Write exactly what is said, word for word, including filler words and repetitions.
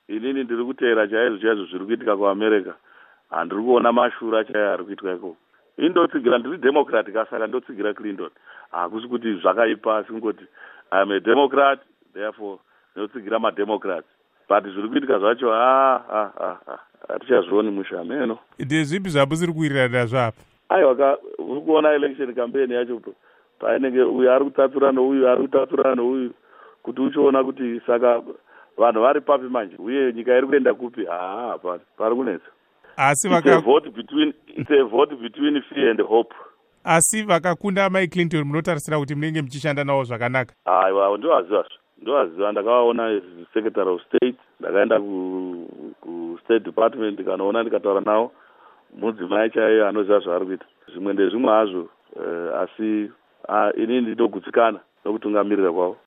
inini ndiri kuteera chaizvo chaizvo zviri kuitika kuamerica. Handiri kuona mashura chaiyo ari kuitwa ikoko. Indotsigira ndiri democrat kasaka ndotsigira Clinton. Hakusi kuti zvakaipa asi kungoti I am a Democrat, therefore ndotsigira mademocrats. But zviri kuitika zvacho ah ah ah hatichazvioni mushameno. Ndezvipi zvabusiri kuwirirana zvapa? Aiwa uri kuona election campaign yacho painenge uyu ari kutatsura nouyu ari kutatsura nouyu kuti uchiona kuti saka vanhu vari papi manje uye nyika iri kuenda kupi. Ah pari kunetsa. Asi vaka it's a vote between it's a vote between fear and hope. Asi vakakunda Mike Clinton munotarisira kuti munenge muchishanda nawo zvakanaka? Aiwa ndowaziva ndowaziva ndakaona secretary of state, ndakaenda ku, ku state department ndikanoona ndikataura nawo mudzimai chaiyo anoziva zvaari kuita. Zvimwe ndezvimwe hazvo uh, asi uh, inini ndinogutsikana nokutungamirira kwavo.